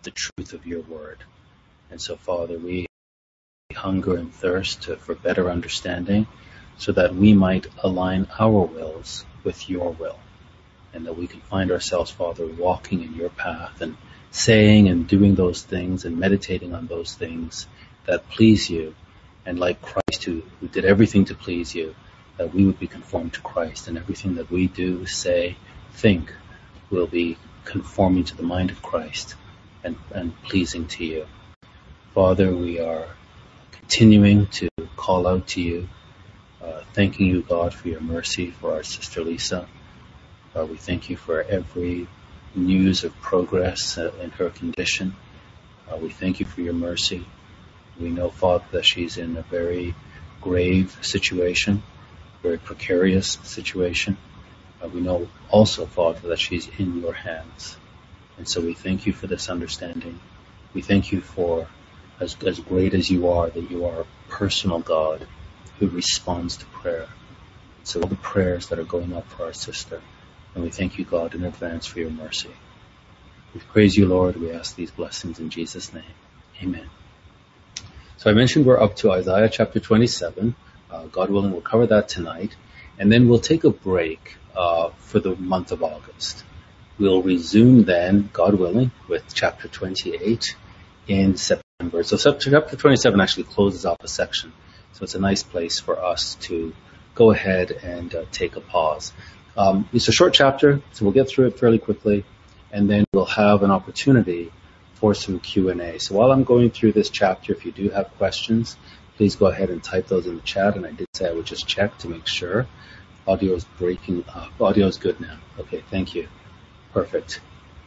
the truth of your word. And so, Father, we hunger and thirst for better understanding so that we might align our wills with your will, and that we can find ourselves, Father, walking in your path and saying and doing those things and meditating on those things that please you. And like Christ, who did everything to please you, that we would be conformed to Christ, and everything that we do, say, think will be conforming to the mind of Christ and pleasing to you. Father, we are continuing to call out to you, thanking you, God, for your mercy for our sister Lisa. We thank you for every news of progress in her condition. We thank you for your mercy. We know, Father, that she's in a very grave situation, very precarious situation. We know also, Father, that she's in your hands. And so we thank you for this understanding. We thank you for, as great as you are, that you are a personal God who responds to prayer. So all the prayers that are going up for our sister, and we thank you, God, in advance for your mercy. We praise you, Lord. We ask these blessings in Jesus' name. Amen. So I mentioned we're up to Isaiah chapter 27. God willing, we'll cover that tonight. And then we'll take a break for the month of August. We'll resume then, God willing, with chapter 28 in September. So chapter 27 actually closes off a section. So it's a nice place for us to go ahead and take a pause. It's a short chapter, so we'll get through it fairly quickly, and then we'll have an opportunity for some Q&A. So while I'm going through this chapter, if you do have questions, please go ahead and type those in the chat. And I did say I would just check to make sure. Audio is breaking up. Audio is good now. Okay, thank you. Perfect.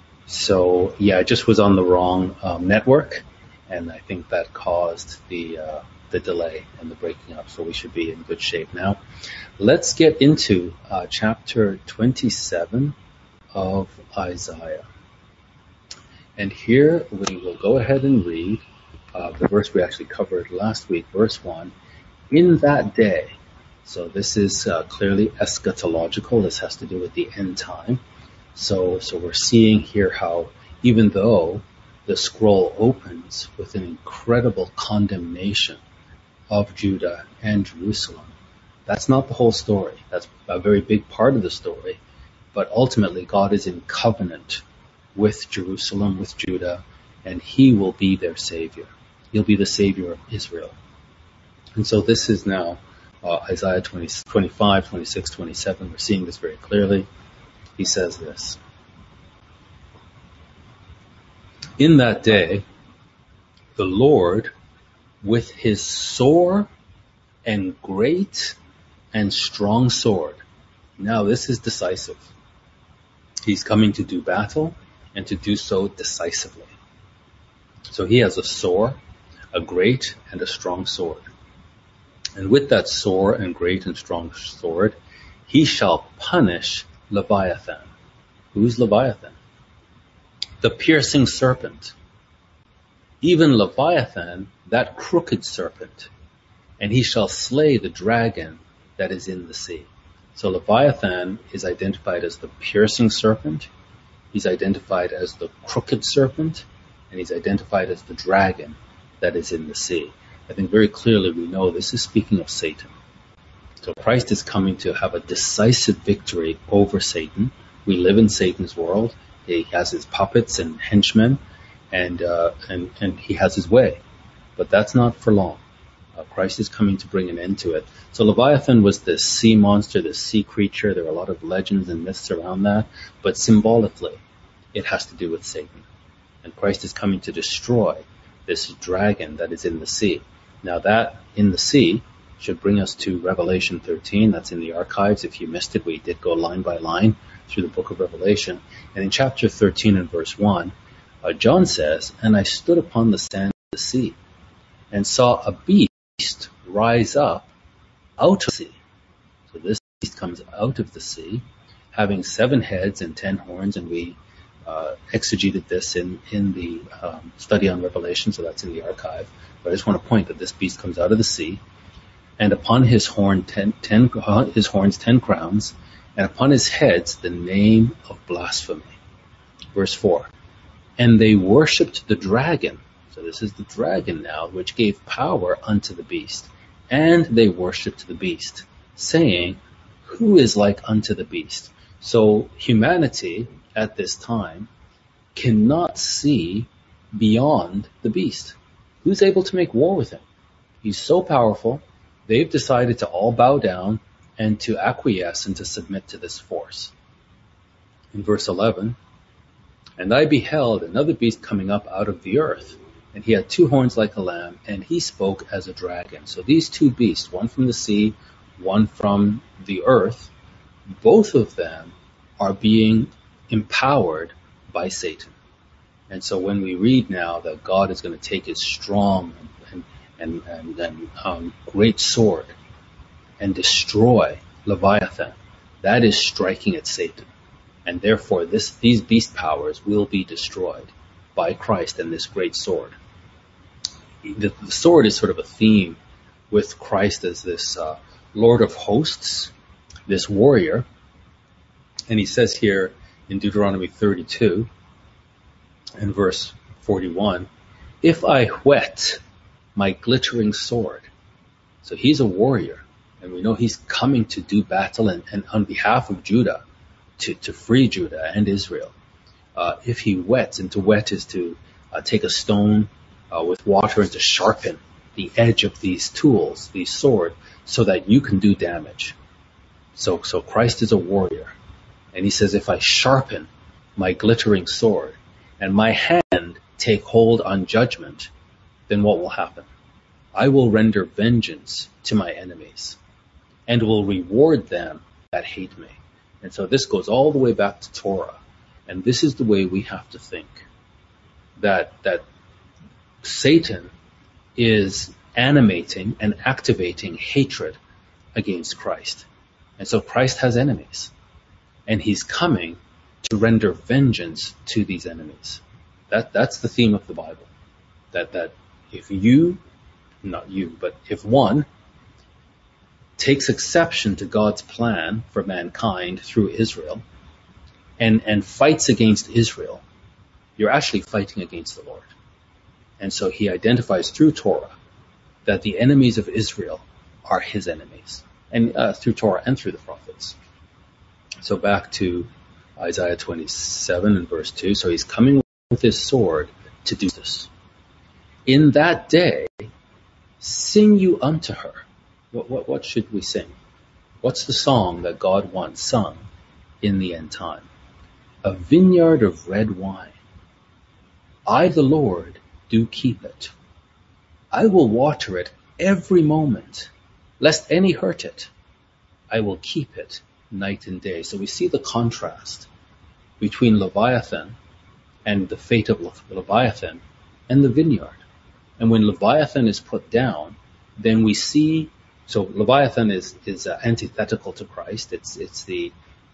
So, yeah, I just was on the wrong network, and I think that caused the delay and the breaking up, so we should be in good shape now. Let's get into chapter 27 of Isaiah. And here we will go ahead and read the verse we actually covered last week, verse 1. In that day, so this is clearly eschatological. This has to do with the end time. So we're seeing here how even though the scroll opens with an incredible condemnation of Judah and Jerusalem, that's not the whole story. That's a very big part of the story. But ultimately, God is in covenant with Jerusalem, with Judah, and he will be their Savior. He'll be the Savior of Israel. And so this is now Isaiah 25, 26, 27. We're seeing this very clearly. He says this. In that day, the Lord, with his sore and great and strong sword. Now this is decisive. He's coming to do battle and to do so decisively. So he has a sore, a great and a strong sword. And with that sore and great and strong sword, he shall punish Leviathan. Who's Leviathan? The piercing serpent. Even Leviathan, that crooked serpent. And he shall slay the dragon that is in the sea. So Leviathan is identified as the piercing serpent. He's identified as the crooked serpent. And he's identified as the dragon that is in the sea. I think very clearly we know this is speaking of Satan. So Christ is coming to have a decisive victory over Satan. We live in Satan's world. He has his puppets and henchmen, and he has his way. But that's not for long. Christ is coming to bring an end to it. So Leviathan was this sea monster, this sea creature. There are a lot of legends and myths around that. But symbolically, it has to do with Satan. And Christ is coming to destroy this dragon that is in the sea. Now that in the sea should bring us to Revelation 13. That's in the archives. If you missed it, we did go line by line through the book of Revelation. And in chapter 13 and verse 1, John says, "And I stood upon the sand of the sea, and saw a beast rise up out of the sea." So this beast comes out of the sea, having 7 heads and 10 horns, and we exegeted this in the study on Revelation, so that's in the archive. But I just want to point that this beast comes out of the sea, and upon his horns 10 crowns, and upon his heads the name of blasphemy. Verse 4, And they worshipped the dragon. So this is the dragon now, which gave power unto the beast. And they worshipped the beast, saying, who is like unto the beast? So humanity at this time cannot see beyond the beast. Who's able to make war with him? He's so powerful. They've decided to all bow down and to acquiesce and to submit to this force. In verse 11, and I beheld another beast coming up out of the earth, and he had 2 horns like a lamb, and he spoke as a dragon. So these 2 beasts, one from the sea, one from the earth, both of them are being empowered by Satan. And so when we read now that God is going to take his strong and great sword and destroy Leviathan, that is striking at Satan. And therefore these beast powers will be destroyed by Christ and this great sword. The sword is sort of a theme with Christ as this Lord of hosts, this warrior. And he says here in Deuteronomy 32 and verse 41, if I whet my glittering sword. So he's a warrior, and we know he's coming to do battle and on behalf of Judah, to free Judah and Israel. If he whets, and to whet is to take a stone with water and to sharpen the edge of these tools, these sword, so that you can do damage. So Christ is a warrior. And he says, if I sharpen my glittering sword and my hand take hold on judgment, then what will happen? I will render vengeance to my enemies and will reward them that hate me. And so this goes all the way back to Torah. And this is the way we have to think. That Satan is animating and activating hatred against Christ. And so Christ has enemies. And he's coming to render vengeance to these enemies. That's the theme of the Bible. That if you, not you, but if one takes exception to God's plan for mankind through Israel and fights against Israel, you're actually fighting against the Lord. And so he identifies through Torah that the enemies of Israel are his enemies, and through Torah and through the prophets. So back to Isaiah 27 and verse 2. So he's coming with his sword to do this. In that day, sing you unto her. What should we sing? What's the song that God once sung in the end time? A vineyard of red wine. I, the Lord, do keep it. I will water it every moment, lest any hurt it. I will keep it night and day. So we see the contrast between Leviathan and the fate of Leviathan and the vineyard. And when Leviathan is put down, then we see, so Leviathan is antithetical to Christ. It's the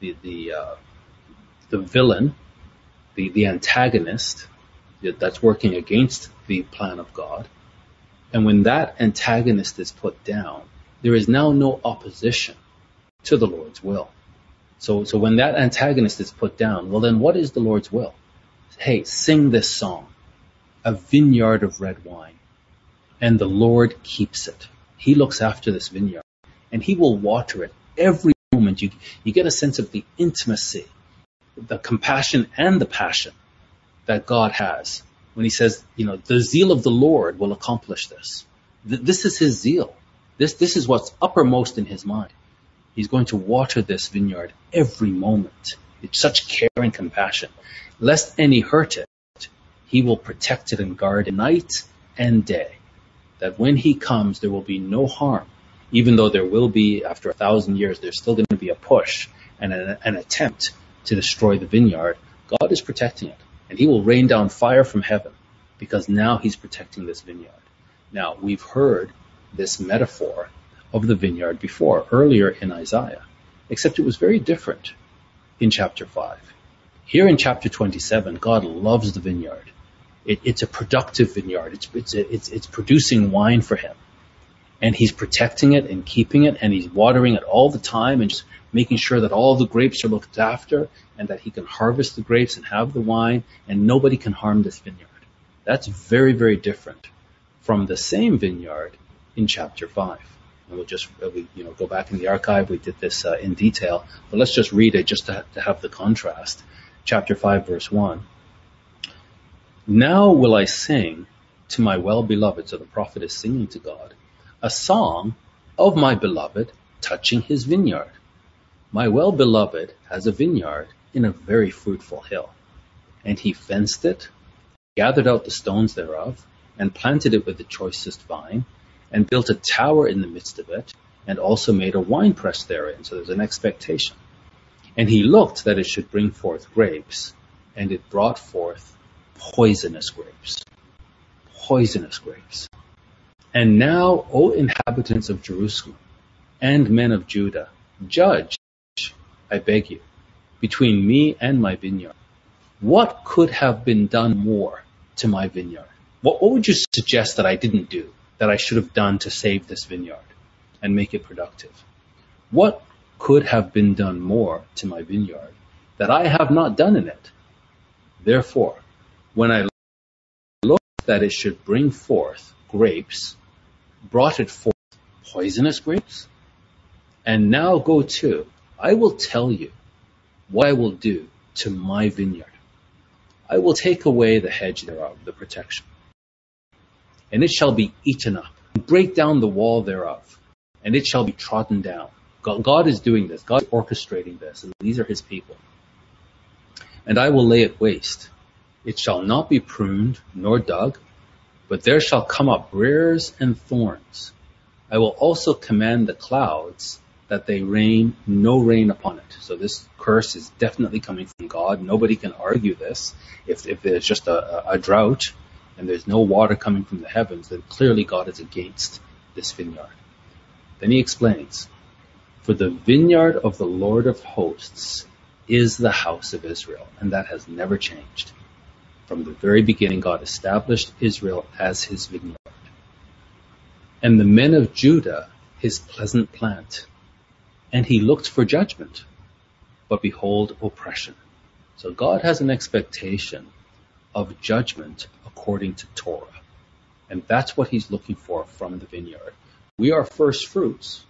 villain, the antagonist that's working against the plan of God. And when that antagonist is put down, there is now no opposition to the Lord's will. So when that antagonist is put down, well then what is the Lord's will? Hey, sing this song, a vineyard of red wine, and the Lord keeps it. He looks after this vineyard, and he will water it every moment. You get a sense of the intimacy, the compassion and the passion that God has when he says, the zeal of the Lord will accomplish this. This is his zeal. This is what's uppermost in his mind. He's going to water this vineyard every moment. It's such care and compassion. Lest any hurt it, he will protect it and guard it night and day. That when he comes, there will be no harm. Even though there will be, after 1,000 years, there's still going to be a push and an attempt to destroy the vineyard. God is protecting it. And he will rain down fire from heaven because now he's protecting this vineyard. Now, we've heard this metaphor of the vineyard before, earlier in Isaiah, except it was very different in chapter 5. Here in chapter 27, God loves the vineyard. It's a productive vineyard. It's producing wine for him. and he's protecting it and keeping it, and he's watering it all the time and just making sure that all the grapes are looked after and that he can harvest the grapes and have the wine, and nobody can harm this vineyard. That's very, very different from the same vineyard in chapter 5. And we'll just go back in the archive. We did this in detail, but let's just read it just to have the contrast. Chapter 5, verse 1. Now will I sing to my well-beloved, so the prophet is singing to God, a song of my beloved touching his vineyard. My well-beloved has a vineyard in a very fruitful hill, and he fenced it, gathered out the stones thereof, and planted it with the choicest vine, and built a tower in the midst of it, and also made a winepress therein. So there's an expectation. And he looked that it should bring forth grapes, and it brought forth poisonous grapes. Poisonous grapes. And now, O inhabitants of Jerusalem, and men of Judah, judge, I beg you, between me and my vineyard. What could have been done more to my vineyard? What would you suggest that I didn't do, that I should have done to save this vineyard and make it productive? What could have been done more to my vineyard that I have not done in it? Therefore, when I looked that it should bring forth grapes, brought it forth poisonous grapes? And now go to, I will tell you what I will do to my vineyard. I will take away the hedge thereof, the protection, and it shall be eaten up. Break down the wall thereof, and it shall be trodden down. God is doing this. God is orchestrating this, and these are his people. And I will lay it waste. It shall not be pruned nor dug, but there shall come up briars and thorns. I will also command the clouds that they rain no rain upon it. So this curse is definitely coming from God. Nobody can argue this. If there's just a drought and there's no water coming from the heavens, then clearly God is against this vineyard. Then he explains, for the vineyard of the Lord of hosts is the house of Israel, and that has never changed. From the very beginning, God established Israel as his vineyard. And the men of Judah, his pleasant plant. And he looked for judgment, but behold, oppression. So God has an expectation of judgment according to Torah. And that's what he's looking for from the vineyard. We are first fruits.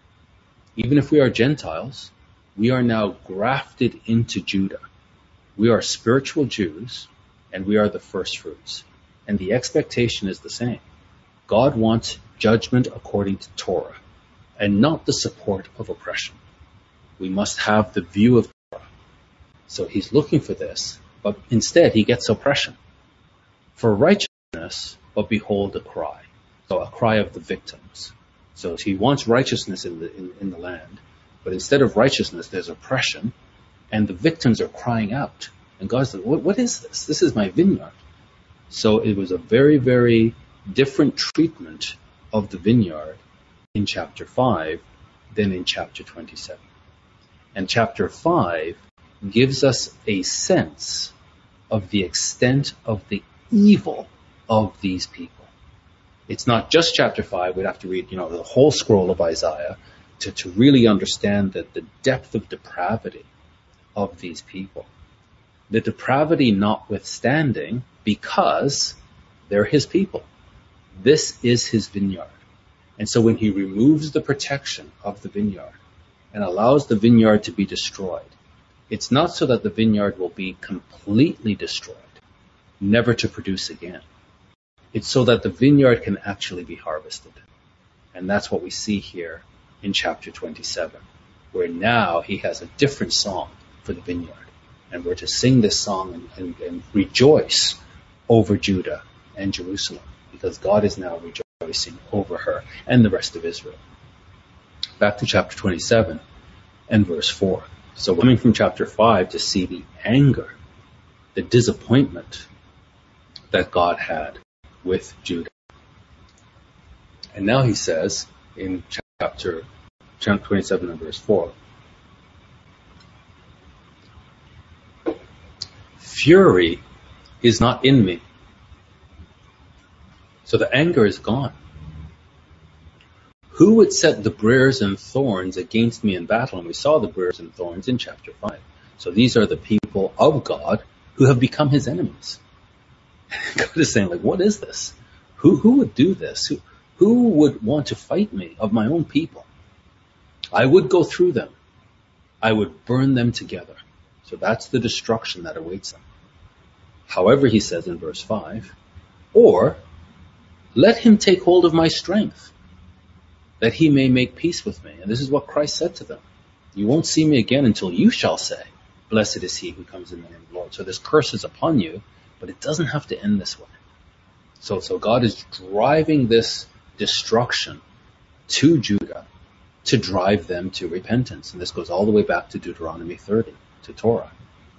Even if we are Gentiles, we are now grafted into Judah. We are spiritual Jews, and we are the first fruits. And the expectation is the same. God wants judgment according to Torah, and not the support of oppression. We must have the view of Torah. So he's looking for this, but instead he gets oppression. For righteousness, but behold a cry. So a cry of the victims. So he wants righteousness in the land, but instead of righteousness, there's oppression, and the victims are crying out. And God's like, what is this? This is my vineyard. So it was a very, very different treatment of the vineyard in chapter 5 than in chapter 27. And chapter 5 gives us a sense of the extent of the evil of these people. It's not just chapter 5. We'd have to read, the whole scroll of Isaiah to really understand that the depth of depravity of these people. The depravity notwithstanding, because they're his people. This is his vineyard. And so when he removes the protection of the vineyard and allows the vineyard to be destroyed, it's not so that the vineyard will be completely destroyed, never to produce again. It's so that the vineyard can actually be harvested. And that's what we see here in chapter 27, where now he has a different song for the vineyard. And we're to sing this song and rejoice over Judah and Jerusalem, because God is now rejoicing over her and the rest of Israel. Back to chapter 27 and verse 4. So coming from chapter 5 to see the anger, the disappointment that God had with Judah. And now he says in chapter 27 and verse 4, fury is not in me. So the anger is gone. Who would set the briars and thorns against me in battle? And we saw the briars and thorns in chapter 5. So these are the people of God who have become his enemies. God is saying, like, what is this? Who would do this? Who would want to fight me of my own people? I would go through them. I would burn them together. So that's the destruction that awaits them. However, he says in verse 5, or let him take hold of my strength, that he may make peace with me. And this is what Christ said to them. You won't see me again until you shall say, blessed is he who comes in the name of the Lord. So this curse is upon you, but it doesn't have to end this way. So God is driving this destruction to Judah to drive them to repentance. And this goes all the way back to Deuteronomy 30, to Torah.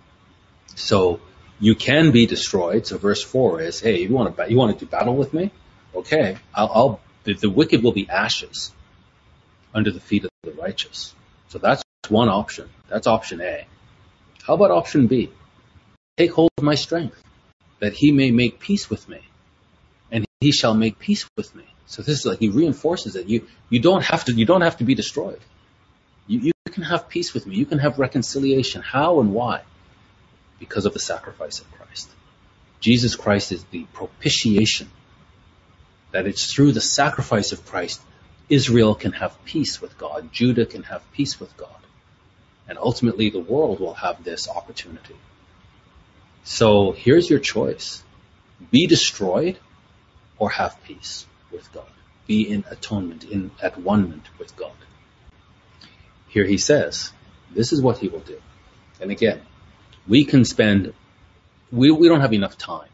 So you can be destroyed. So verse 4 is, hey, you want to do battle with me? Okay, the wicked will be ashes under the feet of the righteous. So that's one option. That's option A. How about option B? Take hold of my strength, that he may make peace with me, and he shall make peace with me. So this is like, he reinforces it. You don't have to be destroyed. You can have peace with me. You can have reconciliation. How and why? Because of the sacrifice of Christ. Jesus Christ is the propitiation. That it's through the sacrifice of Christ, Israel can have peace with God. Judah can have peace with God. And ultimately the world will have this opportunity. So here's your choice. Be destroyed or have peace with God. Be in atonement, in at one-ment with God. Here he says, this is what he will do. And again, we don't have enough time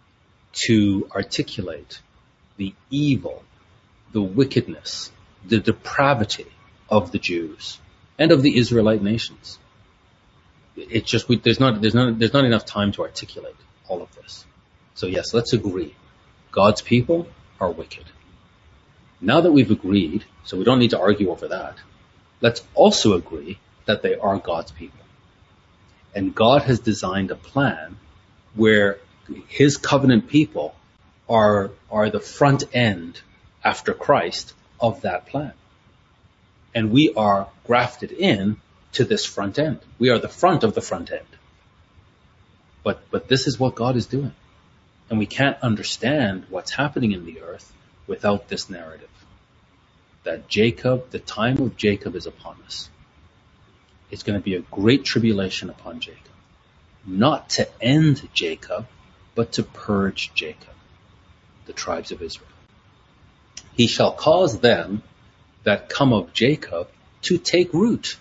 to articulate the evil, the wickedness, the depravity of the Jews and of the Israelite nations. It's just, there's not enough time to articulate all of this. So yes, let's agree. God's people are wicked. Now that we've agreed, so we don't need to argue over that, let's also agree that they are God's people. And God has designed a plan where his covenant people are the front end after Christ of that plan. And we are grafted in to this front end. We are the front of the front end. But this is what God is doing. And we can't understand what's happening in the earth without this narrative. That Jacob, the time of Jacob is upon us. It's going to be a great tribulation upon Jacob. Not to end Jacob, but to purge Jacob, the tribes of Israel. He shall cause them that come of Jacob to take root.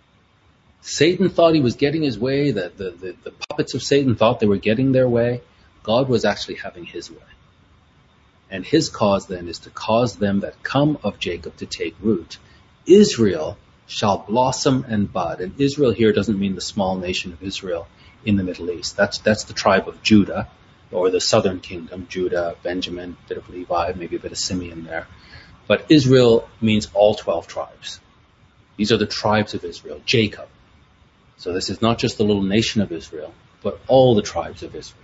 Satan thought he was getting his way, that the puppets of Satan thought they were getting their way. God was actually having his way. And his cause then is to cause them that come of Jacob to take root. Israel shall blossom and bud. And Israel here doesn't mean the small nation of Israel in the Middle East. That's the tribe of Judah, or the southern kingdom, Judah, Benjamin, a bit of Levi, maybe a bit of Simeon there. But Israel means all 12 tribes. These are the tribes of Israel, Jacob. So this is not just the little nation of Israel, but all the tribes of Israel.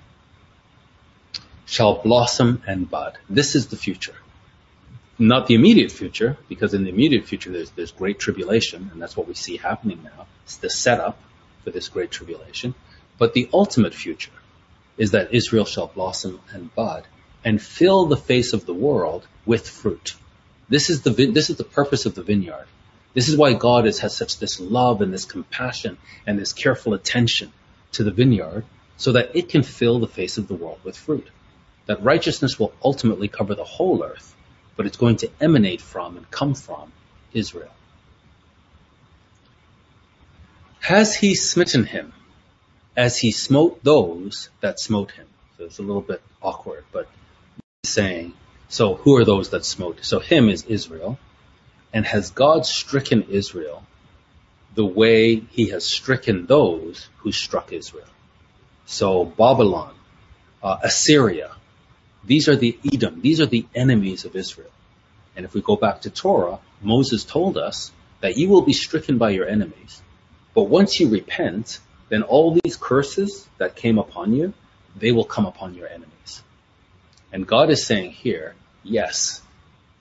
Shall blossom and bud. This is the future. Not the immediate future, because in the immediate future there's great tribulation, and that's what we see happening now. It's the setup for this great tribulation. But the ultimate future is that Israel shall blossom and bud and fill the face of the world with fruit. This is the purpose of the vineyard. This is why God has such this love and this compassion and this careful attention to the vineyard, so that it can fill the face of the world with fruit. That righteousness will ultimately cover the whole earth, but it's going to emanate from and come from Israel. Has he smitten him as he smote those that smote him? So it's a little bit awkward, but he's saying, so who are those that smote? So him is Israel. And has God stricken Israel the way he has stricken those who struck Israel? So Babylon, Assyria, these are the Edom, these are the enemies of Israel. And if we go back to Torah, Moses told us that you will be stricken by your enemies. But once you repent, then all these curses that came upon you, they will come upon your enemies. And God is saying here, yes,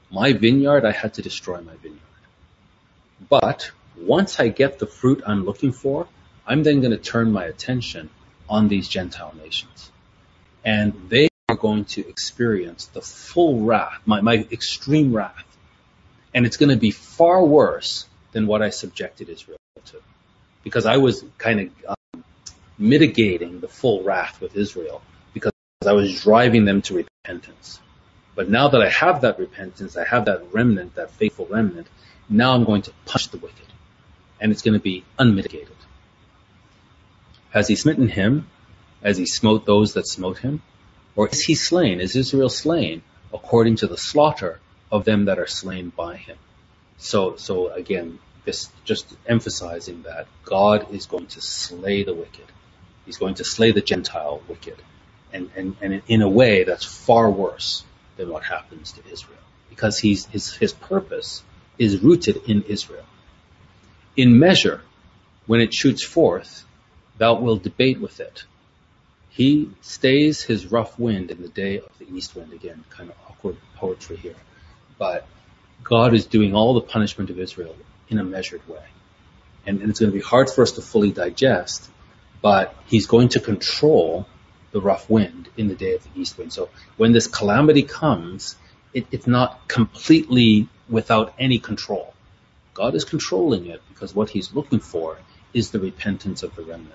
My vineyard, I had to destroy my vineyard. But once I get the fruit I'm looking for, I'm then going to turn my attention on these Gentile nations. And they are going to experience the full wrath, my extreme wrath. And it's going to be far worse than what I subjected Israel to. Because I was kind of mitigating the full wrath with Israel because I was driving them to repentance. But now that I have that repentance, I have that remnant, that faithful remnant, now I'm going to punish the wicked. And it's going to be unmitigated. Has he smitten him as he smote those that smote him? Or is he slain? Is Israel slain according to the slaughter of them that are slain by him? So again, this just emphasizing that God is going to slay the wicked. He's going to slay the Gentile wicked. And in a way that's far worse than what happens to Israel. Because his purpose is rooted in Israel. In measure, when it shoots forth, thou wilt debate with it. He stays his rough wind in the day of the east wind. Again, kind of awkward poetry here. But God is doing all the punishment of Israel in a measured way. And it's going to be hard for us to fully digest, but he's going to control the rough wind in the day of the east wind. So when this calamity comes, it's not completely without any control. God is controlling it because what he's looking for is the repentance of the remnant.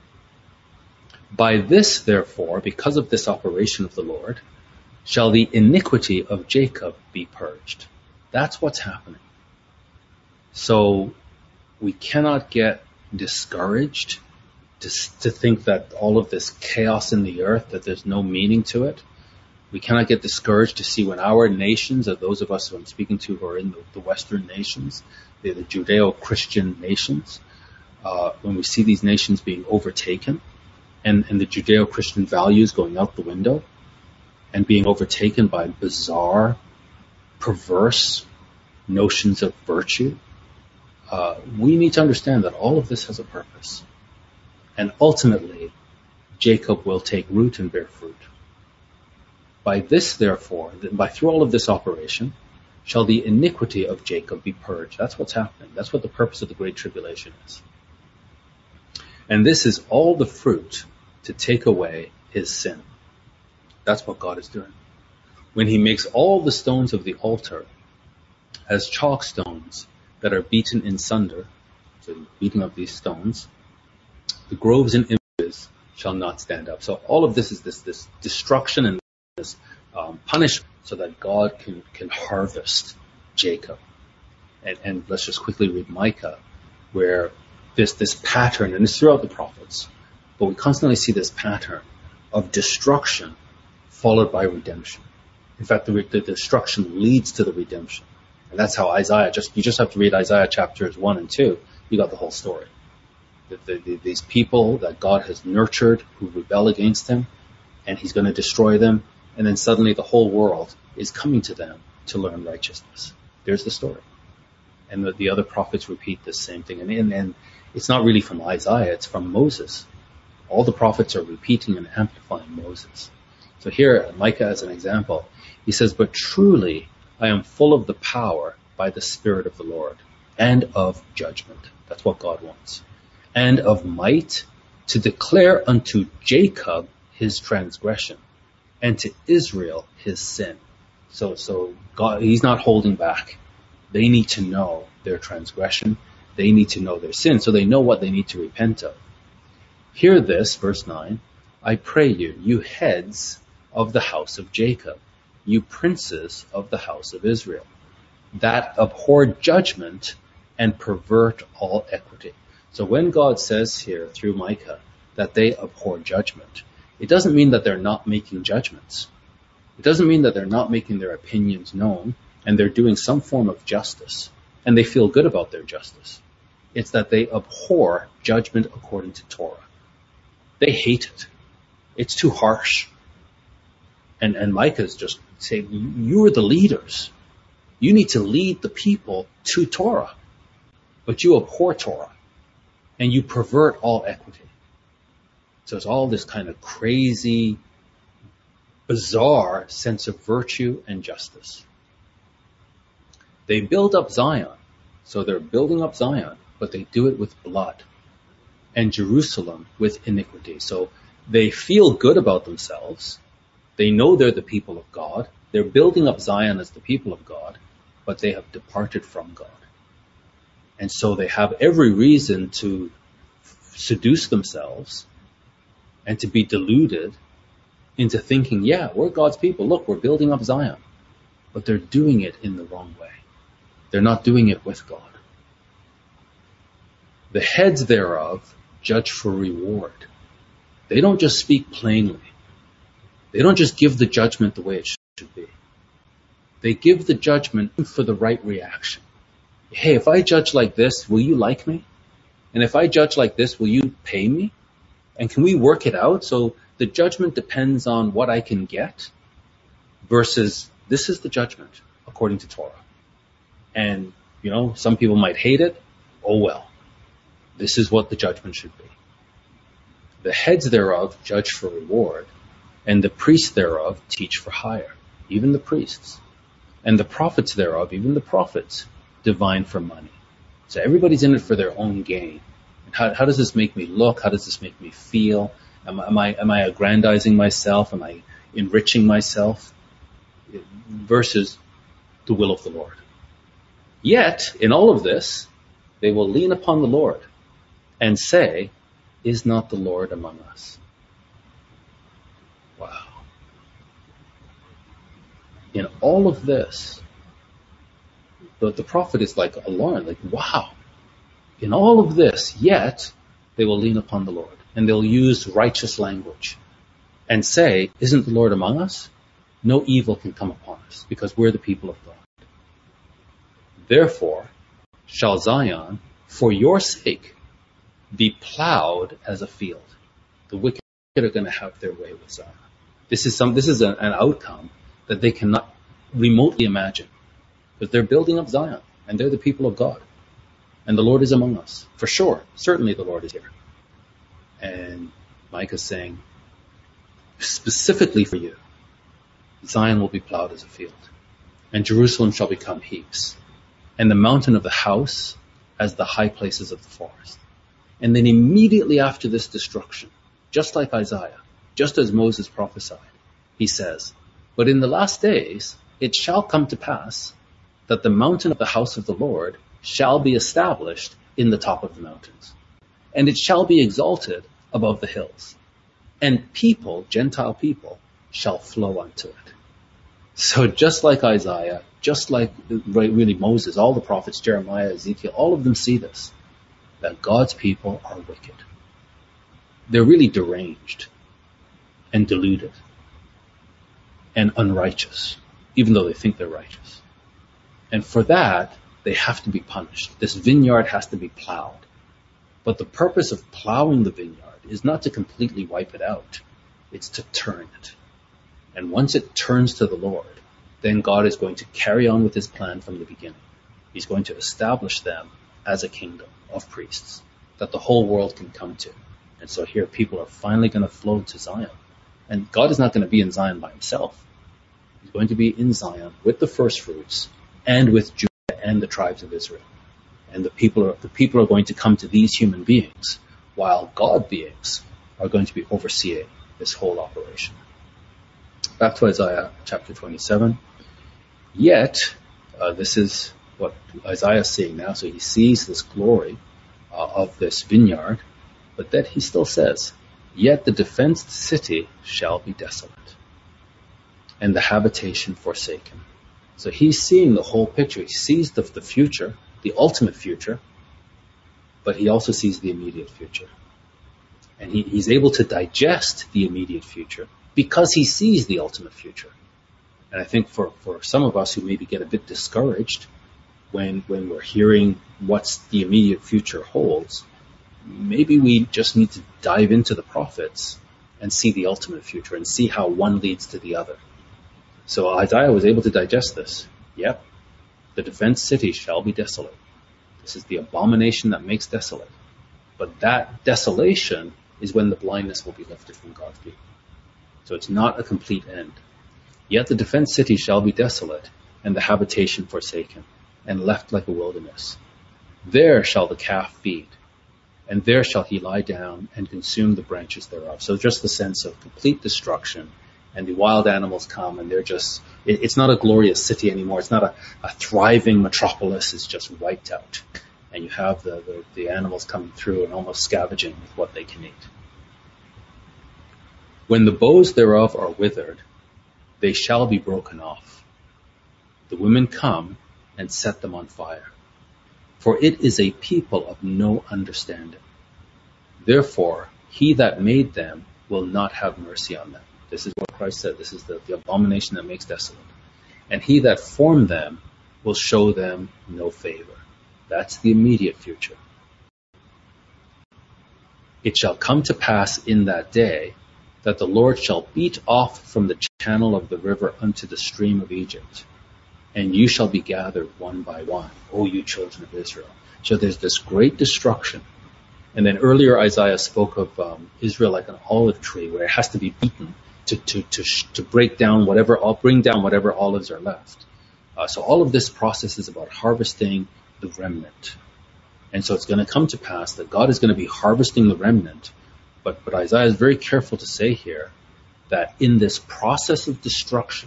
By this, therefore, because of this operation of the Lord, shall the iniquity of Jacob be purged. That's what's happening. So we cannot get discouraged to think that all of this chaos in the earth, that there's no meaning to it. We cannot get discouraged to see when our nations, or those of us who I'm speaking to who are in the Western nations, the Judeo-Christian nations, when we see these nations being overtaken and the Judeo-Christian values going out the window and being overtaken by bizarre, perverse notions of virtue, we need to understand that all of this has a purpose. And ultimately, Jacob will take root and bear fruit. By this, therefore, through all of this operation, shall the iniquity of Jacob be purged. That's what's happening. That's what the purpose of the Great Tribulation is. And this is all the fruit to take away his sin. That's what God is doing. When he makes all the stones of the altar as chalk stones that are beaten in sunder, so beating up these stones, the groves and images shall not stand up. So all of this is this destruction and this punishment so that God can harvest Jacob. And let's just quickly read Micah, where this pattern, and it's throughout the prophets, but we constantly see this pattern of destruction followed by redemption. In fact, the destruction leads to the redemption. And that's how Isaiah, you just have to read Isaiah chapters 1 and 2, you got the whole story. These people that God has nurtured who rebel against him, and he's going to destroy them, and then suddenly the whole world is coming to them to learn righteousness. There's the story. And the other prophets repeat the same thing. And it's not really from Isaiah, it's from Moses. All the prophets are repeating and amplifying Moses. So here, Micah as an example, he says, but truly I am full of the power by the Spirit of the Lord, and of judgment. That's what God wants. And of might, to declare unto Jacob his transgression, and to Israel his sin. So God, he's not holding back. They need to know their transgression. They need to know their sin, so they know what they need to repent of. Hear this, verse 9, I pray you, you heads of the house of Jacob, you princes of the house of Israel, that abhor judgment and pervert all equity. So when God says here through Micah that they abhor judgment, it doesn't mean that they're not making judgments. It doesn't mean that they're not making their opinions known and they're doing some form of justice and they feel good about their justice. It's that they abhor judgment according to Torah. They hate it. It's too harsh. And Micah's just saying, you are the leaders. You need to lead the people to Torah. But you abhor Torah. And you pervert all equity. So it's all this kind of crazy, bizarre sense of virtue and justice. They build up Zion. So they're building up Zion, but they do it with blood. And Jerusalem with iniquity. So they feel good about themselves. They know they're the people of God. They're building up Zion as the people of God, but they have departed from God. And so they have every reason to seduce themselves and to be deluded into thinking, yeah, we're God's people. Look, we're building up Zion. But they're doing it in the wrong way. They're not doing it with God. The heads thereof judge for reward. They don't just speak plainly. They don't just give the judgment the way it should be. They give the judgment for the right reaction. Hey, if I judge like this, will you like me? And if I judge like this, will you pay me? And can we work it out? So the judgment depends on what I can get versus this is the judgment according to Torah. And, some people might hate it. Oh well. This is what the judgment should be. The heads thereof judge for reward, and the priests thereof teach for hire, even the priests. And the prophets thereof, even the prophets, divine for money. So everybody's in it for their own gain. How does this make me look? How does this make me feel? Am I aggrandizing myself? Am I enriching myself? Versus the will of the Lord. Yet, in all of this, they will lean upon the Lord and say, is not the Lord among us? Wow. In all of this, the prophet is like alarmed, like, wow. In all of this, yet they will lean upon the Lord and they'll use righteous language and say, isn't the Lord among us? No evil can come upon us because we're the people of God. Therefore shall Zion, for your sake, be plowed as a field. The wicked are going to have their way with Zion. This is an outcome that they cannot remotely imagine because they're building up Zion and they're the people of God. And the Lord is among us. For sure. Certainly the Lord is here. And Micah's saying, specifically for you, Zion will be plowed as a field. And Jerusalem shall become heaps. And the mountain of the house as the high places of the forest. And then immediately after this destruction, just like Isaiah, just as Moses prophesied, he says, but in the last days it shall come to pass that the mountain of the house of the Lord shall be established in the top of the mountains, and it shall be exalted above the hills, and people, Gentile people, shall flow unto it. So just like Isaiah, just like really Moses, all the prophets, Jeremiah, Ezekiel, all of them see this, that God's people are wicked. They're really deranged and deluded and unrighteous, even though they think they're righteous. And for that, they have to be punished. This vineyard has to be plowed. But the purpose of plowing the vineyard is not to completely wipe it out. It's to turn it. And once it turns to the Lord, then God is going to carry on with his plan from the beginning. He's going to establish them as a kingdom of priests that the whole world can come to. And so here people are finally going to flow to Zion. And God is not going to be in Zion by himself. He's going to be in Zion with the first fruits and with Judah and the tribes of Israel. And the people are going to come to these human beings, while God beings are going to be overseeing this whole operation. Back to Isaiah chapter 27. Yet, this is what Isaiah is seeing now. So he sees this glory of this vineyard, but that he still says, yet the defenced city shall be desolate, and the habitation forsaken. So he's seeing the whole picture. He sees the future, the ultimate future, but he also sees the immediate future. And he's able to digest the immediate future because he sees the ultimate future. And I think for some of us who maybe get a bit discouraged when we're hearing what the immediate future holds, maybe we just need to dive into the prophets and see the ultimate future and see how one leads to the other. So Isaiah was able to digest this. Yep, the defense city shall be desolate. This is the abomination that makes desolate. But that desolation is when the blindness will be lifted from God's people. So it's not a complete end. Yet the defense city shall be desolate, and the habitation forsaken. and left like a wilderness. There shall the calf feed, and there shall he lie down and consume the branches thereof. So just the sense of complete destruction, and the wild animals come, and they're just, it's not a glorious city anymore. It's not a thriving metropolis. It's just wiped out. And you have the animals coming through and almost scavenging with what they can eat. When the boughs thereof are withered, they shall be broken off. The women come and set them on fire. For it is a people of no understanding. Therefore, he that made them will not have mercy on them. This is what Christ said. This is the abomination that makes desolate. And he that formed them will show them no favor. That's the immediate future. It shall come to pass in that day that the Lord shall beat off from the channel of the river unto the stream of Egypt, and you shall be gathered one by one, O you children of Israel. So there's this great destruction. And then earlier Isaiah spoke of Israel like an olive tree where it has to be beaten to break down whatever, bring down whatever olives are left. So all of this process is about harvesting the remnant. And so it's going to come to pass that God is going to be harvesting the remnant. But Isaiah is very careful to say here that in this process of destruction,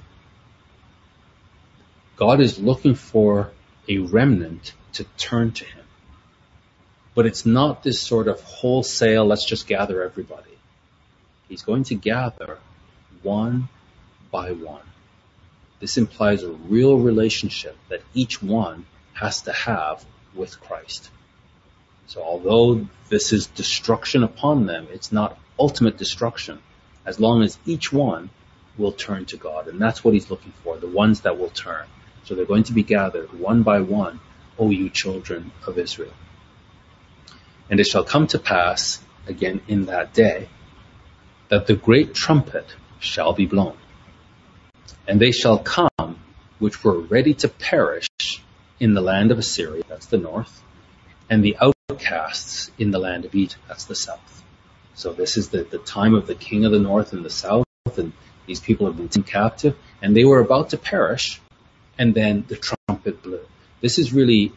God is looking for a remnant to turn to him. But it's not this sort of wholesale, let's just gather everybody. He's going to gather one by one. This implies a real relationship that each one has to have with Christ. So although this is destruction upon them, it's not ultimate destruction, as long as each one will turn to God. And that's what he's looking for, the ones that will turn. So they're going to be gathered one by one, O you children of Israel. And it shall come to pass, again in that day, that the great trumpet shall be blown. And they shall come, which were ready to perish in the land of Assyria, that's the north, and the outcasts in the land of Egypt, that's the south. So this is the time of the king of the north and the south, and these people have been taken captive, and they were about to perish, and then the trumpet blew. This is really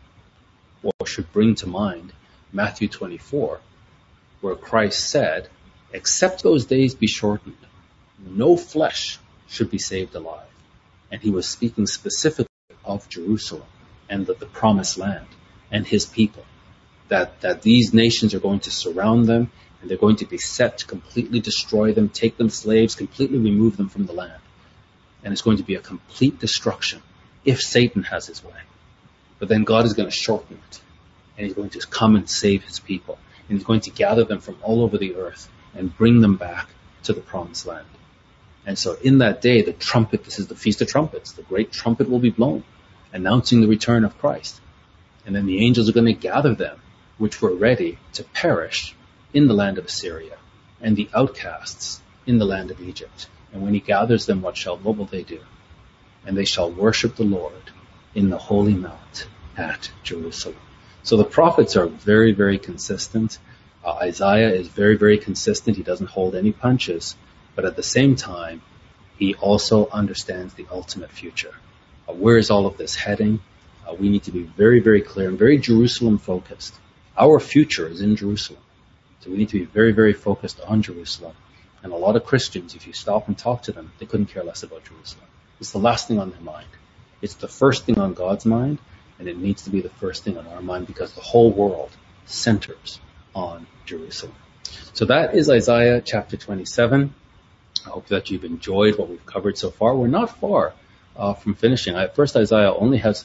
what should bring to mind Matthew 24, where Christ said, except those days be shortened, no flesh should be saved alive. And he was speaking specifically of Jerusalem and the promised land and his people, that these nations are going to surround them, and they're going to be set to completely destroy them, take them slaves, completely remove them from the land. And it's going to be a complete destruction if Satan has his way. But then God is going to shorten it, and he's going to come and save his people. And he's going to gather them from all over the earth and bring them back to the promised land. And so in that day, the trumpet, this is the Feast of Trumpets, the great trumpet will be blown, announcing the return of Christ. And then the angels are going to gather them, which were ready to perish in the land of Assyria, and the outcasts in the land of Egypt. And when he gathers them, what will they do? And they shall worship the Lord in the holy mount at Jerusalem. So the prophets are very, very consistent. Isaiah is very, very consistent. He doesn't hold any punches. But at the same time, he also understands the ultimate future. Where is all of this heading? We need to be very, very clear and very Jerusalem focused. Our future is in Jerusalem. So we need to be very, very focused on Jerusalem. And a lot of Christians, if you stop and talk to them, they couldn't care less about Jerusalem. It's the last thing on their mind. It's the first thing on God's mind, and it needs to be the first thing on our mind because the whole world centers on Jerusalem. So that is Isaiah chapter 27. I hope that you've enjoyed what we've covered so far. We're not far from finishing. First Isaiah only has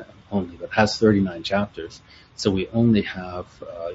39 chapters. So we only have,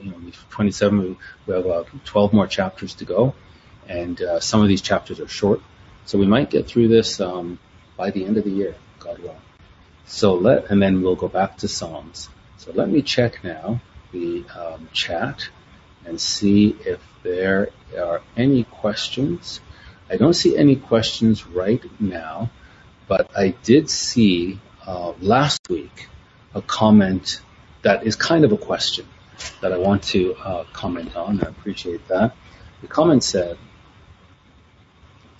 27. We have 12 more chapters to go, and some of these chapters are short. So we might get through this by the end of the year, God willing. And then we'll go back to Psalms. So let me check now the chat and see if there are any questions. I don't see any questions right now, but I did see last week a comment that is kind of a question that I want to comment on. I appreciate that. The comment said,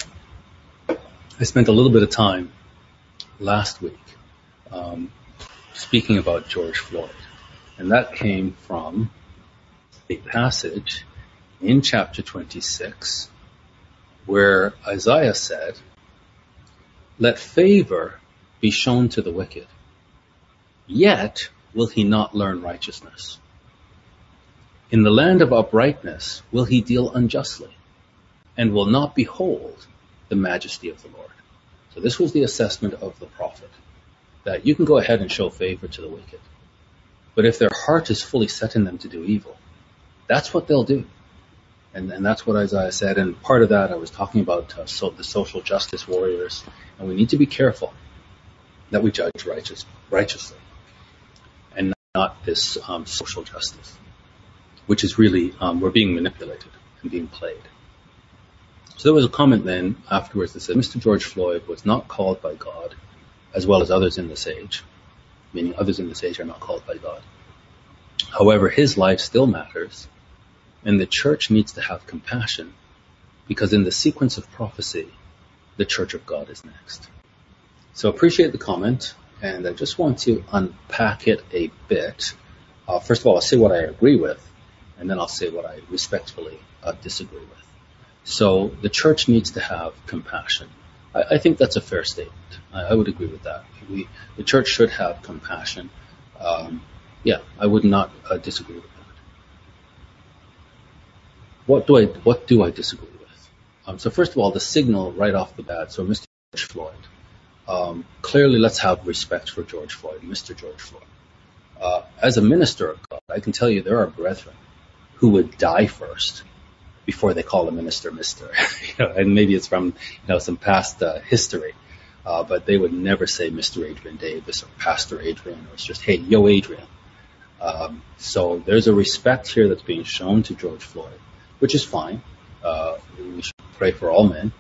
I spent a little bit of time last week speaking about George Floyd. And that came from a passage in chapter 26 where Isaiah said, "Let favor be shown to the wicked, yet will he not learn righteousness. In the land of uprightness will he deal unjustly, and will not behold the majesty of the Lord." So this was the assessment of the prophet, that you can go ahead and show favor to the wicked, but if their heart is fully set in them to do evil, that's what they'll do. And that's what Isaiah said. And part of that, I was talking about the social justice warriors, and we need to be careful that we judge righteously and not this social justice, which is really, we're being manipulated and being played. So there was a comment then afterwards that said Mr. George Floyd was not called by God, as well as others in this age, meaning others in this age are not called by God. However, his life still matters, and the church needs to have compassion, because in the sequence of prophecy, the church of God is next. So appreciate the comment, and I just want to unpack it a bit. First of all, I'll say what I agree with, and then I'll say what I respectfully disagree with. So the church needs to have compassion. I think that's a fair statement. I would agree with that. The church should have compassion. I would not disagree with that. What do I disagree with? So first of all, the signal right off the bat. So Mr. George Floyd. Clearly, let's have respect for George Floyd, Mr. George Floyd. As a minister of God, I can tell you there are brethren who would die first before they call a minister Mr. And maybe it's from some past history, but they would never say Mr. Adrian Davis or Pastor Adrian, or it's just, hey, yo, Adrian. So there's a respect here that's being shown to George Floyd, which is fine. We should pray for all men,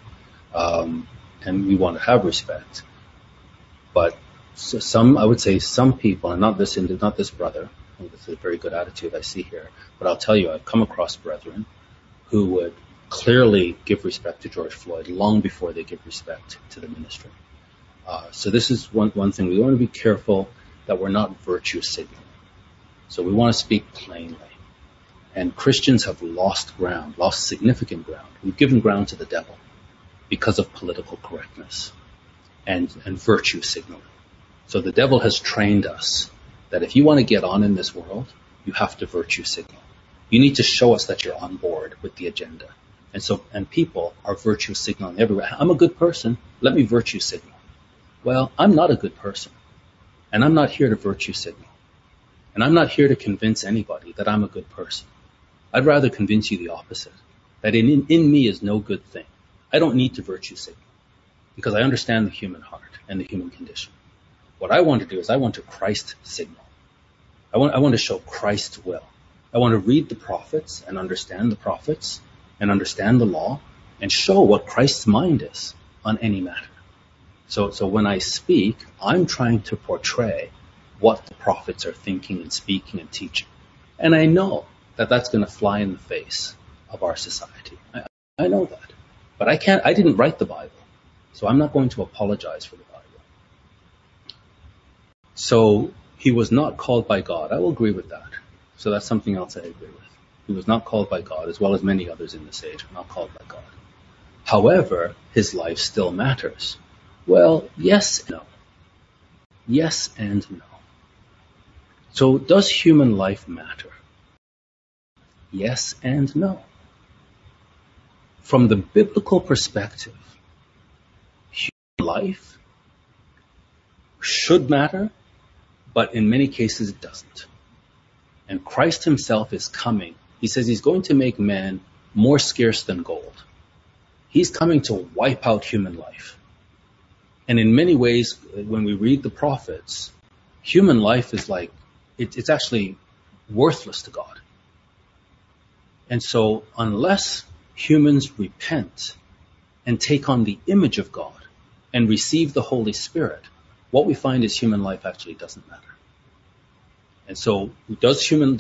and we want to have respect. But I would say some people, and not this brother, I think that's a very good attitude I see here, but I'll tell you, I've come across brethren who would clearly give respect to George Floyd long before they give respect to the ministry. So this is one thing. We want to be careful that we're not virtue signaling. So we want to speak plainly. And Christians have lost significant ground. We've given ground to the devil because of political correctness and virtue signaling. So the devil has trained us that if you want to get on in this world, you have to virtue signal. You need to show us that you're on board with the agenda. And people are virtue signaling everywhere. I'm a good person. Let me virtue signal. Well, I'm not a good person. And I'm not here to virtue signal. And I'm not here to convince anybody that I'm a good person. I'd rather convince you the opposite, that in me is no good thing. I don't need to virtue signal because I understand the human heart and the human condition. What I want to do is I want to Christ signal. I want to show Christ's will. I want to read the prophets and understand the prophets and understand the law and show what Christ's mind is on any matter. So when I speak, I'm trying to portray what the prophets are thinking and speaking and teaching. And I know that that's going to fly in the face of our society. I know that. But I didn't write the Bible. So I'm not going to apologize for the Bible. So he was not called by God. I will agree with that. So that's something else I agree with. He was not called by God, as well as many others in this age are not called by God. However, his life still matters. Well, yes and no. Yes and no. So does human life matter? Yes and no. From the biblical perspective, human life should matter, but in many cases it doesn't. And Christ himself is coming. He says he's going to make man more scarce than gold. He's coming to wipe out human life. And in many ways, when we read the prophets, human life is like, it's actually worthless to God. And so unless humans repent and take on the image of God and receive the Holy Spirit, what we find is human life actually doesn't matter. And so does human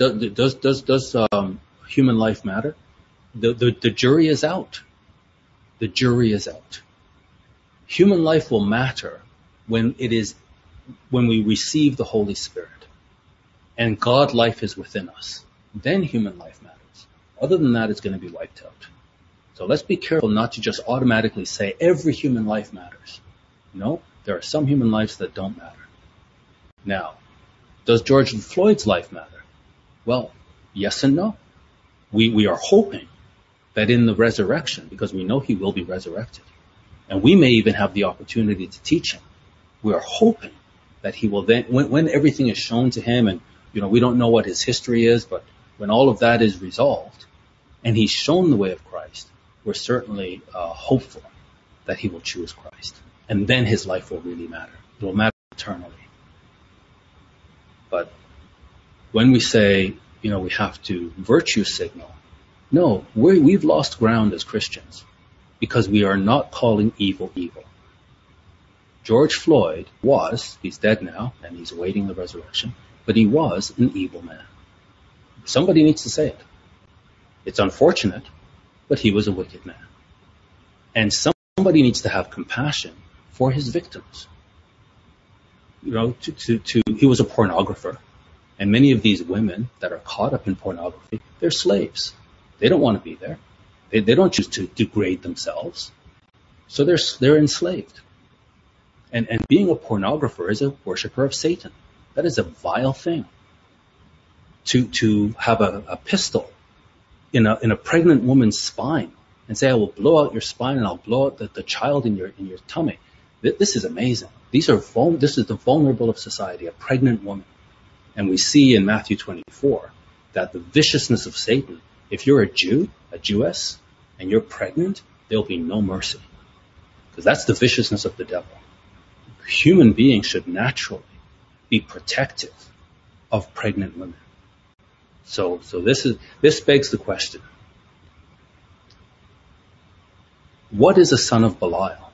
life matter? The jury is out. The jury is out. Human life will matter when it is when we receive the Holy Spirit and God life is within us, then human life matters. Other than that, it's going to be wiped out. So let's be careful not to just automatically say every human life matters. No, there are some human lives that don't matter. Now, does George Floyd's life matter? Well, yes and no. We are hoping that in the resurrection, because we know he will be resurrected, and we may even have the opportunity to teach him, we are hoping that he will then, when everything is shown to him, and we don't know what his history is, but when all of that is resolved, and he's shown the way of Christ, we're certainly hopeful that he will choose Christ. And then his life will really matter. It will matter eternally. But when we say, we have to virtue signal, no, we've lost ground as Christians because we are not calling evil evil. George Floyd he's dead now and he's awaiting the resurrection, but he was an evil man. Somebody needs to say it. It's unfortunate, but he was a wicked man. And somebody needs to have compassion for his victims. He was a pornographer. And many of these women that are caught up in pornography, they're slaves. They don't want to be there. They don't choose to degrade themselves. So they're enslaved. And being a pornographer is a worshiper of Satan. That is a vile thing. To have a pistol in a pregnant woman's spine and say, I will blow out your spine and I'll blow out the child in your tummy. This is amazing. This is the vulnerable of society, a pregnant woman. And we see in Matthew 24 that the viciousness of Satan, if you're a Jew, a Jewess, and you're pregnant, there'll be no mercy. Because that's the viciousness of the devil. Human beings should naturally be protective of pregnant women. So this begs the question. What is a son of Belial?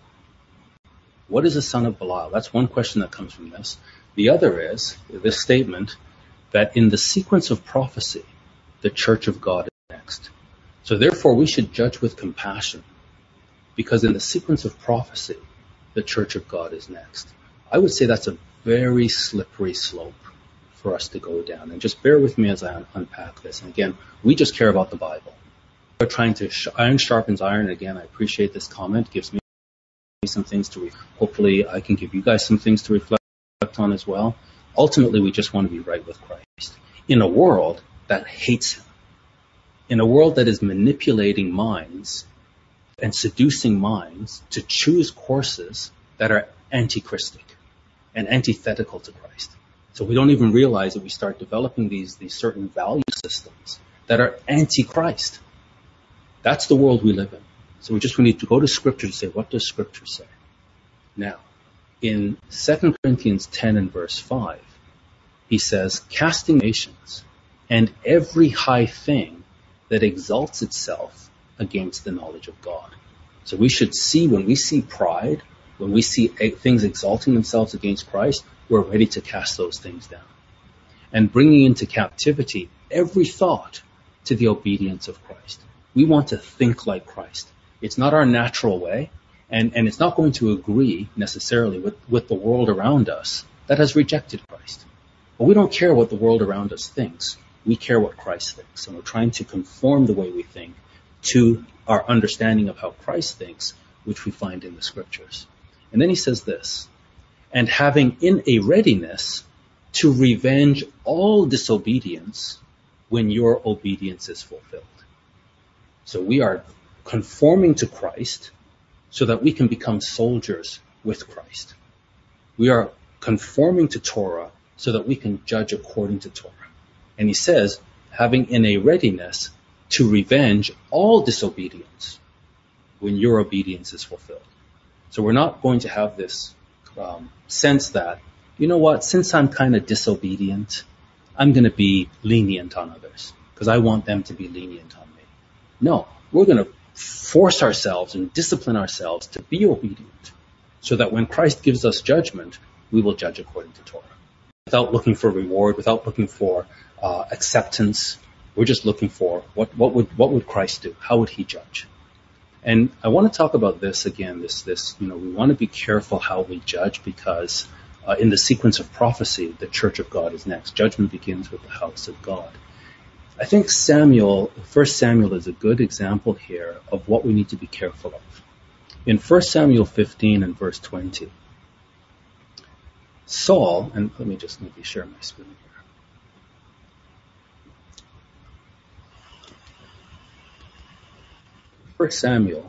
What is a son of Belial? That's one question that comes from this. The other is this statement that in the sequence of prophecy, the church of God is next. So therefore we should judge with compassion because in the sequence of prophecy, the church of God is next. I would say that's a very slippery slope for us to go down. And just bear with me as I unpack this. And again, we just care about the Bible. We're trying to, iron sharpens iron. Again, I appreciate this comment. It gives me some things to read. Hopefully I can give you guys some things to reflect on as well. Ultimately, we just want to be right with Christ. In a world that hates him. In a world that is manipulating minds and seducing minds to choose courses that are anti-Christic and antithetical to Christ. So we don't even realize that we start developing these certain value systems that are anti-Christ. That's the world we live in. So we need to go to Scripture to say, what does Scripture say? Now, in 2 Corinthians 10 and verse 5, he says, casting nations and every high thing that exalts itself against the knowledge of God. So we should see, when we see pride, when we see things exalting themselves against Christ, we're ready to cast those things down. And bringing into captivity every thought to the obedience of Christ. We want to think like Christ. It's not our natural way, and it's not going to agree necessarily with the world around us that has rejected Christ. But we don't care what the world around us thinks. We care what Christ thinks, and we're trying to conform the way we think to our understanding of how Christ thinks, which we find in the Scriptures. And then he says this, and having in a readiness to revenge all disobedience when your obedience is fulfilled. So we are conforming to Christ so that we can become soldiers with Christ. We are conforming to Torah so that we can judge according to Torah. And he says, having in a readiness to revenge all disobedience when your obedience is fulfilled. So we're not going to have this sense that, you know what, since I'm kind of disobedient, I'm going to be lenient on others because I want them to be lenient on me. No, we're going to force ourselves and discipline ourselves to be obedient so that when Christ gives us judgment, we will judge according to Torah. Without looking for reward, without looking for acceptance, we're just looking for what would Christ do? How would he judge? And I want to talk about this again, we want to be careful how we judge because in the sequence of prophecy, the church of God is next. Judgment begins with the house of God. I think 1 Samuel is a good example here of what we need to be careful of. In 1 Samuel 15 and verse 20, Saul, and let me just maybe share my screen here. 1 Samuel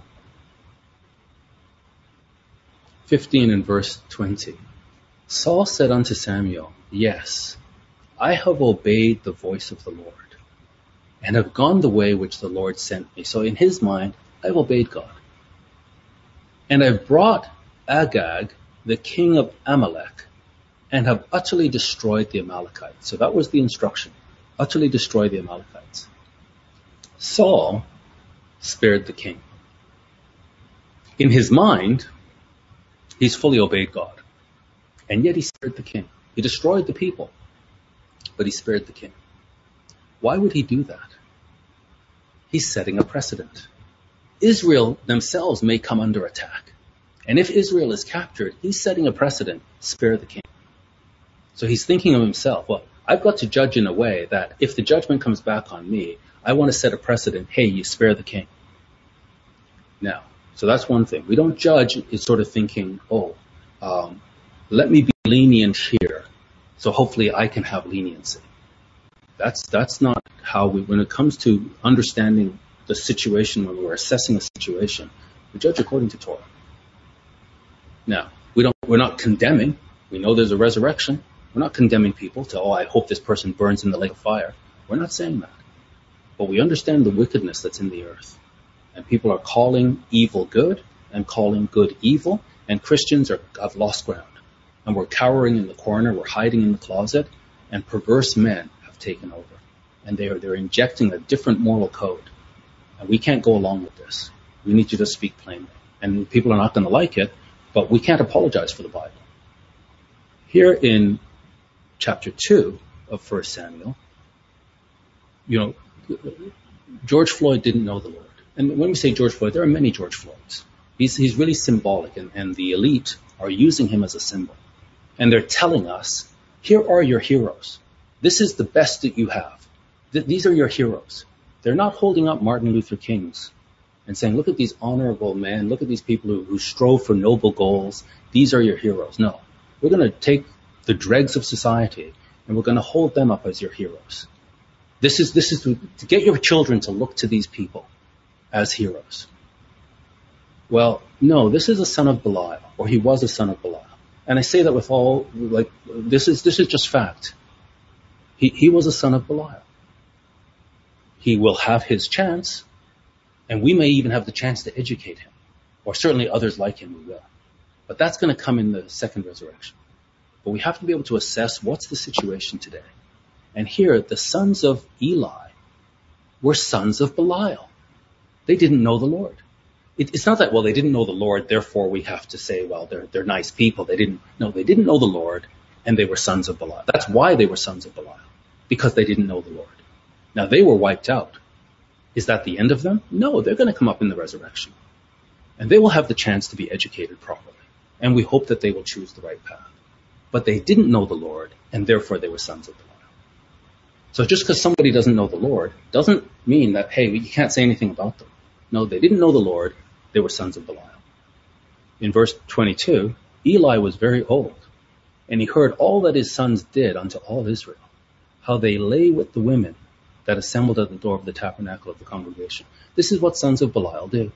15 and verse 20. Saul said unto Samuel, Yes, I have obeyed the voice of the Lord, and have gone the way which the Lord sent me. So in his mind, I've obeyed God. And I've brought Agag, the king of Amalek, and have utterly destroyed the Amalekites. So that was the instruction. Utterly destroy the Amalekites. Saul spared the king. In his mind, he's fully obeyed God. And yet he spared the king. He destroyed the people, but he spared the king. Why would he do that? He's setting a precedent. Israel themselves may come under attack. And if Israel is captured, he's setting a precedent, spare the king. So he's thinking of himself, well, I've got to judge in a way that if the judgment comes back on me, I want to set a precedent, hey, you spare the king. Now, so that's one thing. We don't judge is sort of thinking, let me be lenient here, so hopefully I can have leniency. That's not how when it comes to understanding the situation, when we're assessing a situation, we judge according to Torah. Now, we're not condemning. We know there's a resurrection. We're not condemning people to, I hope this person burns in the lake of fire. We're not saying that. But we understand the wickedness that's in the earth. And people are calling evil good and calling good evil. And Christians have lost ground. And we're cowering in the corner. We're hiding in the closet. And perverse men have taken over. And they're injecting a different moral code. And we can't go along with this. We need to just speak plainly. And people are not going to like it, but we can't apologize for the Bible. Here in chapter 2 of 1 Samuel, George Floyd didn't know the Lord. And when we say George Floyd, there are many George Floyds. He's really symbolic, and the elite are using him as a symbol. And they're telling us, here are your heroes. This is the best that you have. These are your heroes. They're not holding up Martin Luther King's and saying, look at these honorable men, look at these people who strove for noble goals. These are your heroes. No, we're going to take the dregs of society and we're going to hold them up as your heroes. This is to get your children to look to these people as heroes. Well, no, this is a son of Belial, or he was a son of Belial. And I say that with all, this is just fact. He was a son of Belial. He will have his chance, and we may even have the chance to educate him, or certainly others like him we will. But that's going to come in the second resurrection. But we have to be able to assess what's the situation today. And here, the sons of Eli were sons of Belial. They didn't know the Lord. It's not that, they didn't know the Lord, therefore we have to say, they're nice people. They didn't know the Lord, and they were sons of Belial. That's why they were sons of Belial, because they didn't know the Lord. Now, they were wiped out. Is that the end of them? No, they're going to come up in the resurrection. And they will have the chance to be educated properly. And we hope that they will choose the right path. But they didn't know the Lord, and therefore they were sons of Belial. So just because somebody doesn't know the Lord doesn't mean that, hey, you can't say anything about them. No, they didn't know the Lord. They were sons of Belial. In verse 22, Eli was very old, and he heard all that his sons did unto all Israel, how they lay with the women that assembled at the door of the tabernacle of the congregation. This is what sons of Belial do.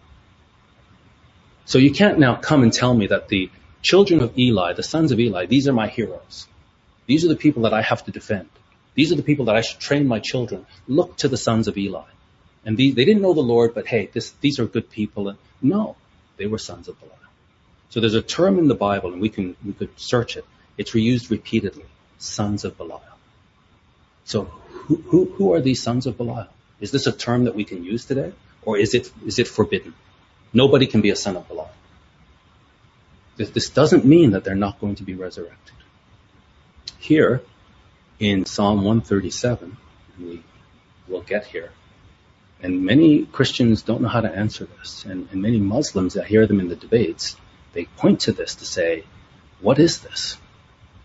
So you can't now come and tell me that the children of Eli, the sons of Eli, these are my heroes. These are the people that I have to defend. These are the people that I should train my children. Look to the sons of Eli. And they didn't know the Lord, but hey, these are good people. And no, they were sons of Belial. So there's a term in the Bible, and we could search it. It's reused repeatedly, sons of Belial. So who are these sons of Belial? Is this a term that we can use today, or is it forbidden? Nobody can be a son of Belial. This doesn't mean that they're not going to be resurrected. Here in Psalm 137, we will get here, and many Christians don't know how to answer this, and many Muslims, I hear them in the debates, they point to this to say, what is this?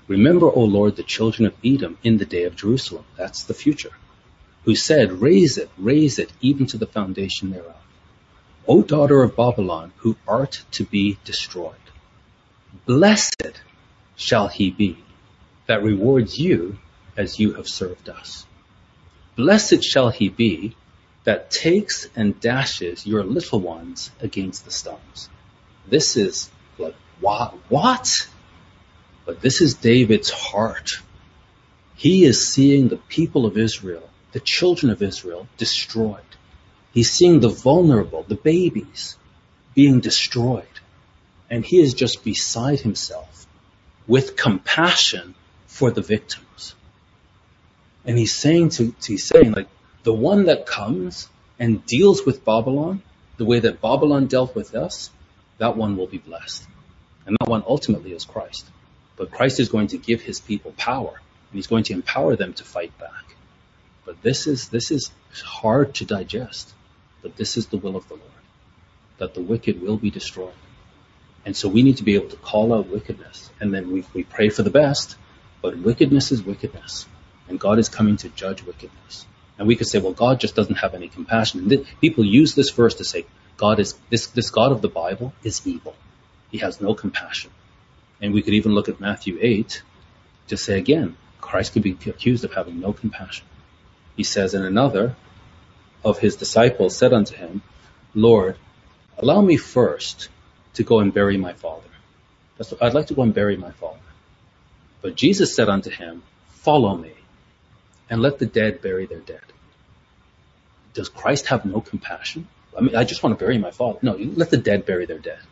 Remember, O Lord, the children of Edom in the day of Jerusalem. That's the future. Who said, raise it, even to the foundation thereof. O daughter of Babylon, who art to be destroyed. Blessed shall he be that rewards you as you have served us. Blessed shall he be that takes and dashes your little ones against the stones. This is like, what? But this is David's heart. He is seeing the people of Israel, the children of Israel, destroyed. He's seeing the vulnerable, the babies, being destroyed. And he is just beside himself with compassion for the victims. And he's saying like, the one that comes and deals with Babylon, the way that Babylon dealt with us, that one will be blessed. And that one ultimately is Christ. But Christ is going to give his people power, and he's going to empower them to fight back. But this is hard to digest. But this is the will of the Lord, that the wicked will be destroyed. And so we need to be able to call out wickedness. And then we pray for the best, but wickedness is wickedness. And God is coming to judge wickedness. And we could say, well, God just doesn't have any compassion. And people use this verse to say, God is this God of the Bible is evil. He has no compassion. And we could even look at Matthew 8 to say again, Christ could be accused of having no compassion. He says, and another of his disciples said unto him, Lord, allow me first to go and bury my father. I'd like to go and bury my father. But Jesus said unto him, follow me, and let the dead bury their dead. Does Christ have no compassion? I mean, I just want to bury my father. No, let the dead bury their dead.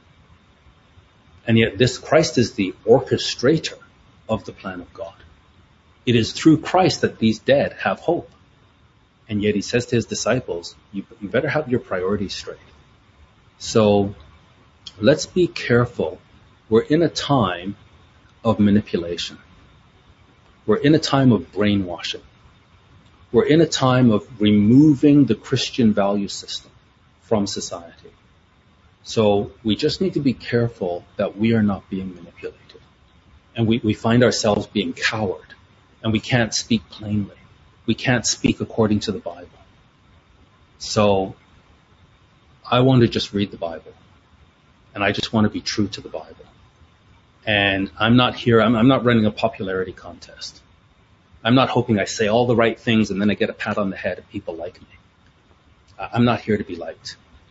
And yet this Christ is the orchestrator of the plan of God. It is through Christ that these dead have hope. And yet he says to his disciples, you better have your priorities straight. So let's be careful. We're in a time of manipulation. We're in a time of brainwashing. We're in a time of removing the Christian value system from society. So we just need to be careful that we are not being manipulated. And we find ourselves being coward. And we can't speak plainly. We can't speak according to the Bible. So I want to just read the Bible. And I just want to be true to the Bible. And I'm not running a popularity contest. I'm not hoping I say all the right things and then I get a pat on the head and people like me. I'm not here to be liked.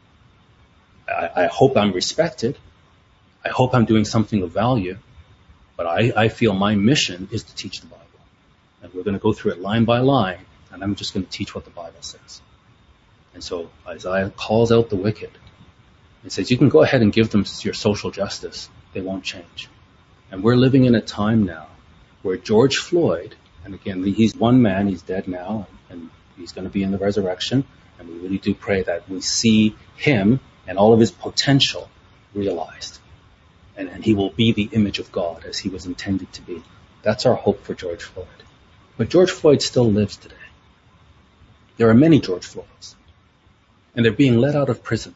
I hope I'm respected. I hope I'm doing something of value. But I feel my mission is to teach the Bible. And we're going to go through it line by line, and I'm just going to teach what the Bible says. And so Isaiah calls out the wicked and says, you can go ahead and give them your social justice. They won't change. And we're living in a time now where George Floyd, and again, he's one man, he's dead now, and he's going to be in the resurrection. And we really do pray that we see him and all of his potential realized. And he will be the image of God as he was intended to be. That's our hope for George Floyd. But George Floyd still lives today. There are many George Floyds. And they're being let out of prison.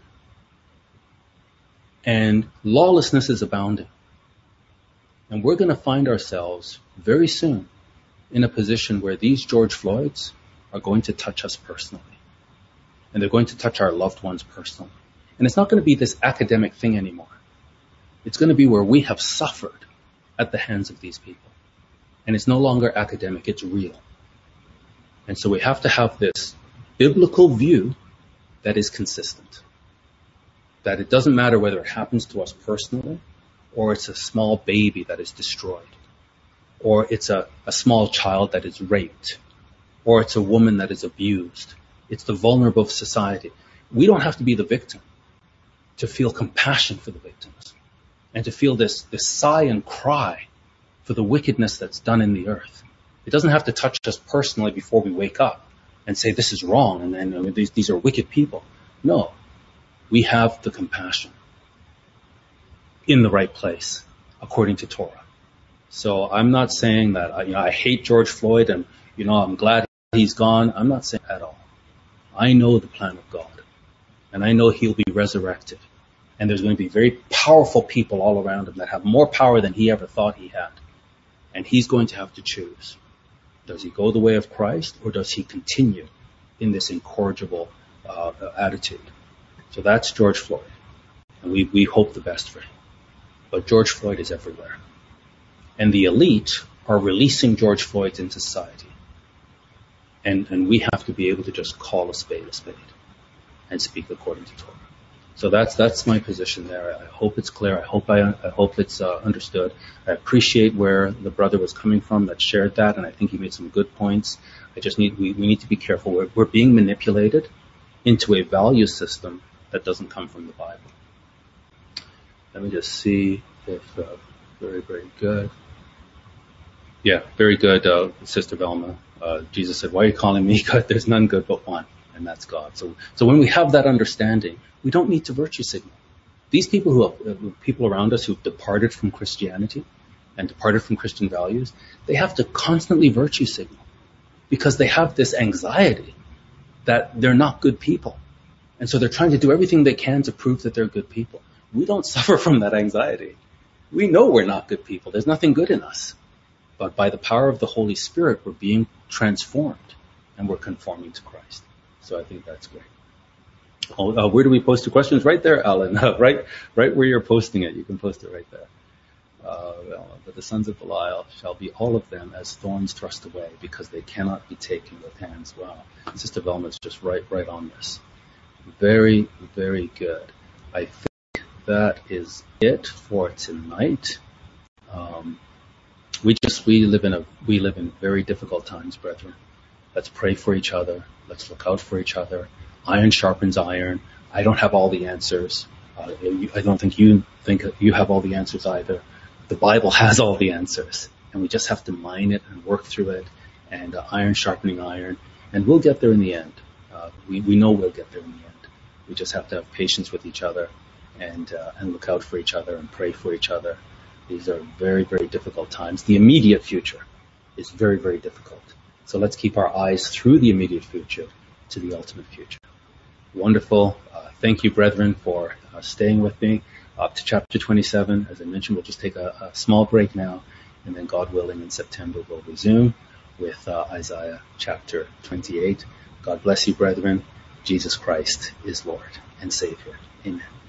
And lawlessness is abounding. And we're going to find ourselves very soon in a position where these George Floyds are going to touch us personally. And they're going to touch our loved ones personally. And it's not going to be this academic thing anymore. It's going to be where we have suffered at the hands of these people. And it's no longer academic, it's real. And so we have to have this biblical view that is consistent. That it doesn't matter whether it happens to us personally, or it's a small baby that is destroyed, or it's a small child that is raped, or it's a woman that is abused. It's the vulnerable of society. We don't have to be the victim to feel compassion for the victims and to feel this sigh and cry for the wickedness that's done in the earth. It doesn't have to touch us personally before we wake up and say this is wrong and these are wicked people. No, we have the compassion in the right place according to Torah. So I'm not saying that I hate George Floyd and I'm glad he's gone. I'm not saying at all. I know the plan of God, and I know he'll be resurrected, and there's going to be very powerful people all around him that have more power than he ever thought he had. And he's going to have to choose. Does he go the way of Christ, or does he continue in this incorrigible attitude? So that's George Floyd. And we hope the best for him. But George Floyd is everywhere. And the elite are releasing George Floyd into society. And we have to be able to just call a spade and speak according to Torah. So that's my position there. I hope it's clear. I hope it's understood. I appreciate where the brother was coming from that shared that, and I think he made some good points. We need to be careful. We're being manipulated into a value system that doesn't come from the Bible. Let me just see if very, very good. Yeah, very good, Sister Velma. Jesus said, "Why are you calling me good? There's none good but one, and that's God." So when we have that understanding, we don't need to virtue signal. These people people around us who've departed from Christianity and departed from Christian values, they have to constantly virtue signal because they have this anxiety that they're not good people. And so they're trying to do everything they can to prove that they're good people. We don't suffer from that anxiety. We know we're not good people. There's nothing good in us. But by the power of the Holy Spirit, we're being transformed and we're conforming to Christ. So I think that's great. Where do we post your questions? Right there, Alan. Right where you're posting it. You can post it right there. But the sons of Belial shall be all of them as thorns thrust away, because they cannot be taken with hands. Wow. Sister Velma is just right on this. Very, very good. I think that is it for tonight. We live in very difficult times, brethren. Let's pray for each other. Let's look out for each other. Iron sharpens iron. I don't have all the answers. I don't think you have all the answers either. The Bible has all the answers, and we just have to mine it and work through it, and iron sharpening iron, and we'll get there in the end. We know we'll get there in the end. We just have to have patience with each other and look out for each other and pray for each other. These are very, very difficult times. The immediate future is very, very difficult. So let's keep our eyes through the immediate future to the ultimate future. Wonderful. Thank you, brethren, for staying with me up to chapter 27. As I mentioned, we'll just take a small break now, and then God willing in September we'll resume with Isaiah chapter 28. God bless you, brethren. Jesus Christ is Lord and Savior. Amen.